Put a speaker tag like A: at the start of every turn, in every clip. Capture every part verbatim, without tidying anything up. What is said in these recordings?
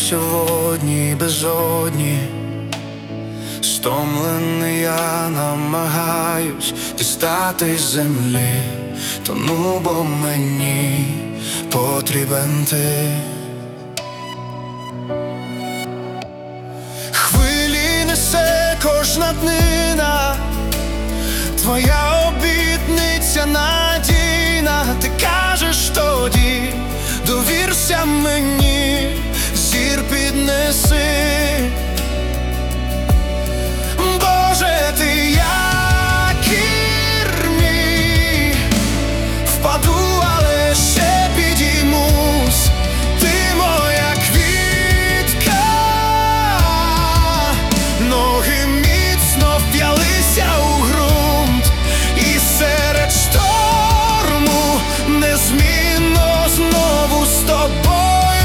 A: сьогодні безодні. Стомлений я намагаюсь дістати з землі, тону, бо мені потрібен ти. Хвилі несе кожна днина, твоя обітниця надійна. Ти кажеш тоді, довірся мені, зір піднеси. Боже, ти якір мій, впаду, але ще підіймусь. Ти моя квітка, ноги міцно вп'ялися у ґрунт, і серед шторму незмінно знову з тобою.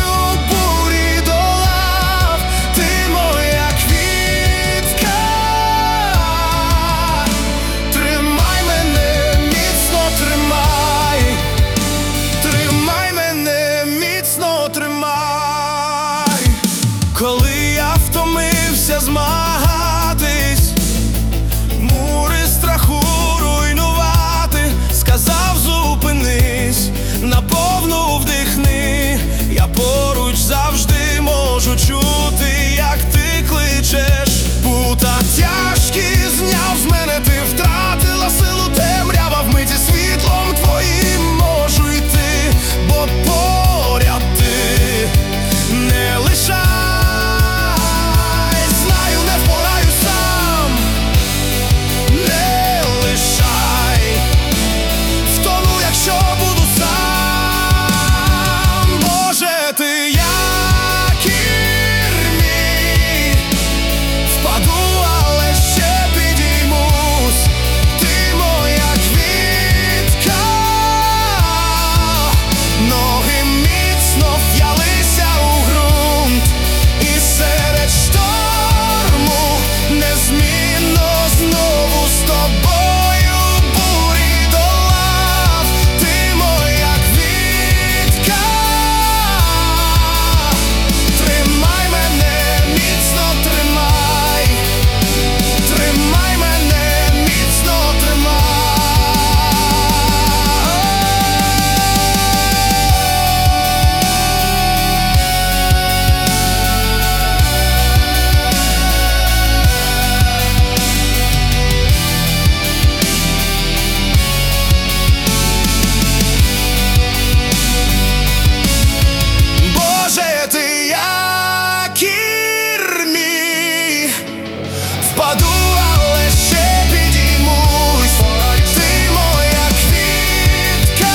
A: Коли я втомився змагатись, мури страху руйнувати, сказав зупинись, наповну вдихни. Я поруч завжди можу чути, як ти кличеш. Пута тяжкі зняв з мене, ти втратила силу, темрява вмиті світлом твоїм можу йти, бо поряд ти не лишай. Впаду, але ще підіймусь. Ти моя квітка,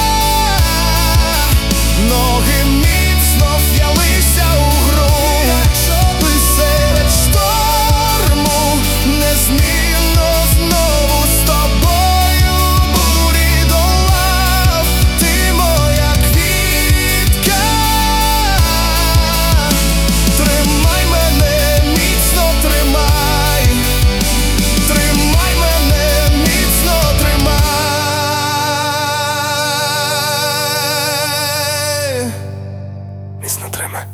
A: ноги міцно вп'ялися у ґрунт, і серед шторму незмінно знову з тобою бурі долав. Ти моя квітка, тримай мене міцно, тримай. Міцно тримай.